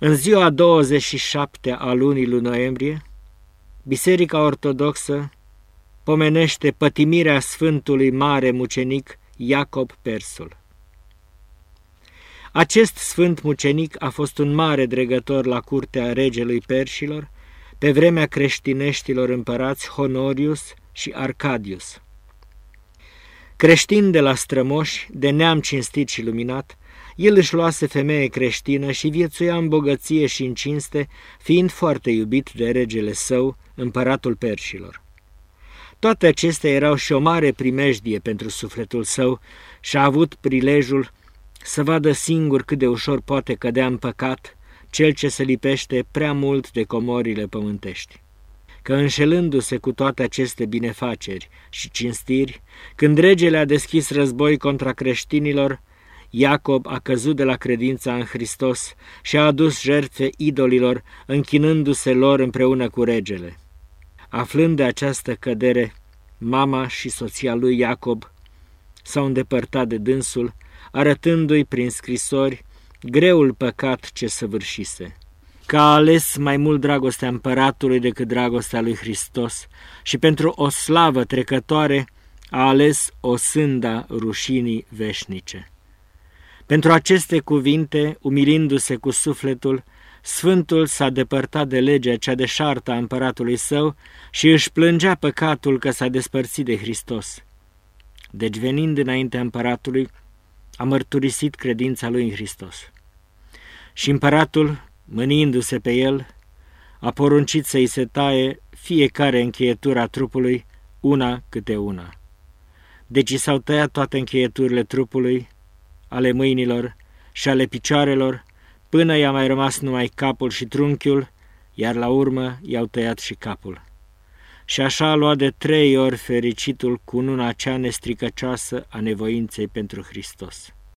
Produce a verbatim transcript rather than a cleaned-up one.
În ziua douăzeci și șapte a lunii lui noiembrie, Biserica Ortodoxă pomenește pătimirea Sfântului Mare Mucenic Iacob Persul. Acest sfânt mucenic a fost un mare dregător la curtea regelui Perșilor pe vremea creștineștilor împărați Honorius și Arcadius. Creștin de la strămoși, de neam cinstit și luminat, el își luase femeie creștină și viețuia în bogăție și în cinste, fiind foarte iubit de regele său, împăratul Perșilor. Toate acestea erau și o mare primejdie pentru sufletul său și a avut prilejul să vadă singur cât de ușor poate cădea în păcat cel ce se lipește prea mult de comorile pământești. Că înșelându-se cu toate aceste binefaceri și cinstiri, când regele a deschis război contra creștinilor, Iacob a căzut de la credința în Hristos și a adus jertfe idolilor, închinându-se lor împreună cu regele. Aflând de această cădere, mama și soția lui Iacob s-au îndepărtat de dânsul, arătându-i prin scrisori greul păcat ce săvârșise. Că a ales mai mult dragostea împăratului decât dragostea lui Hristos și pentru o slavă trecătoare a ales o sânda rușinii veșnice. Pentru aceste cuvinte, umilindu-se cu sufletul, Sfântul s-a depărtat de legea cea deșartă a împăratului său și își plângea păcatul că s-a despărțit de Hristos. Deci, venind înaintea împăratului, a mărturisit credința lui în Hristos. Și împăratul, mâniindu-se pe el, a poruncit să-i se taie fiecare încheietură a trupului, una câte una. Deci i s-au tăiat toate încheieturile trupului, ale mâinilor și ale picioarelor, până i-a mai rămas numai capul și trunchiul, iar la urmă i-au tăiat și capul. Și așa a luat de trei ori fericitul cununa cea nestricăcioasă a nevoinței pentru Hristos.